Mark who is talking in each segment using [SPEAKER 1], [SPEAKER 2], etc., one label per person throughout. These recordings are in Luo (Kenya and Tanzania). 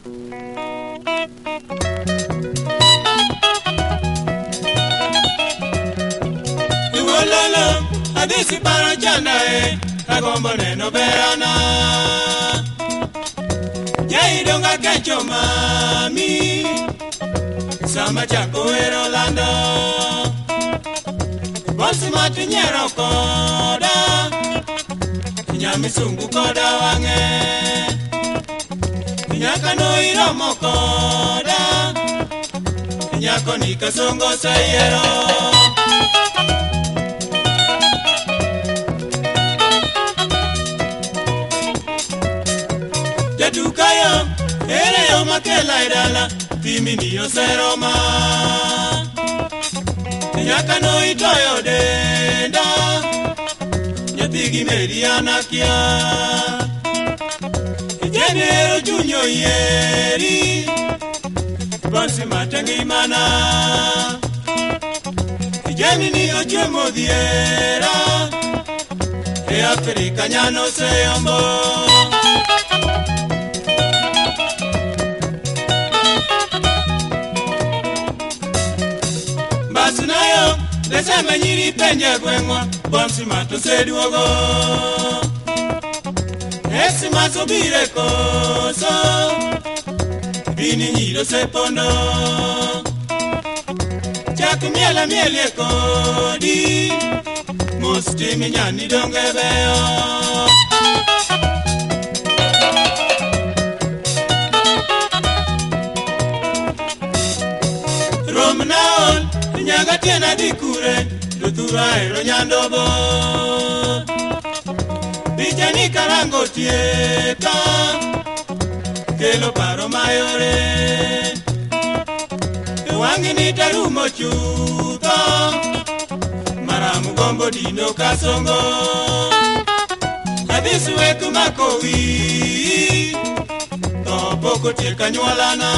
[SPEAKER 1] Iwololo adisi paro chanda agombo neno berana Jaidonga kecho mami Sama chako ero lando Bonsi mati nyero koda Nyami sungu koda wange Nyaka no iromo koda Nyako nika songo sayero Jatukayo, ere yo makela idala Timi niyo seroma Nyaka no itoyo denda Nyatigi mediana kia Jenero junyo yeri Bonsi matangi mana Jeni niyo chemo diera E Afrika nyano seyombo Basinayo, leseme nyiri penje gwengwa Bonsi mato seduogo Esi maso bire koso Bini nyiro sepondo Chak miela mielie kodi Musti minyani donge beyo Romnaol Nyaga tiena di kure Lutura ero nyandobo Bijani karango tieka Kelo paro mayore Wangi ni tarumo chuto Maramu gombo dino kasongo Hadisu weku makowi Topoko tieka nyualana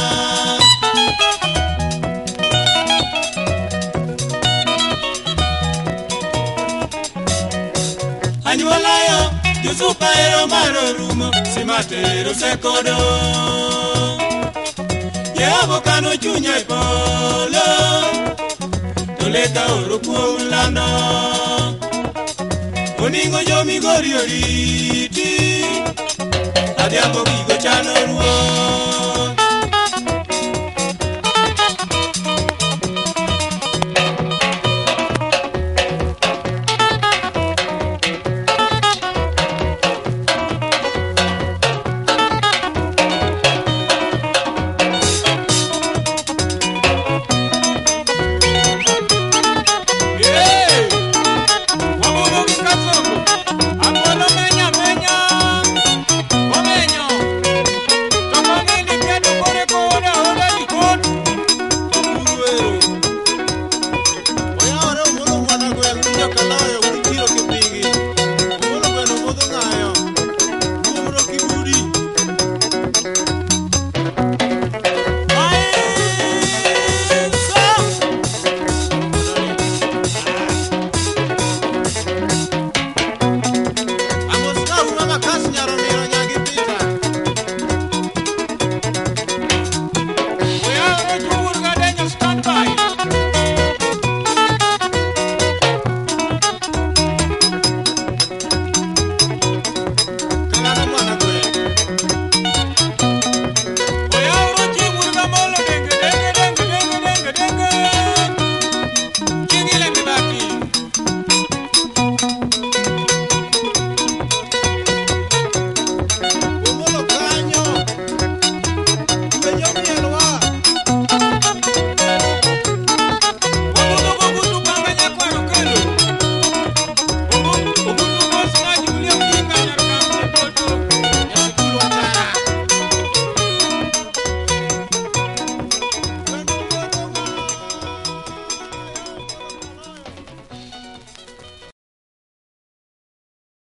[SPEAKER 1] Anyualayo, Yusupa ero maro rumo, Simatero sekodo Yeavo kano chunya ipolo Toleta oro kuolano Oningo jomi gori oriti Adiambo gigo